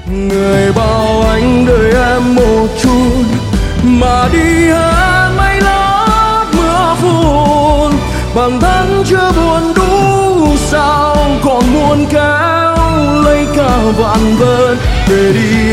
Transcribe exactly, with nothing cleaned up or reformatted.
Người bảo anh đợi em một chút mà đi hết mấy lát mưa phùn. Bản thân chưa buồn đủ sao còn muốn kéo lấy cả vạn vết để đi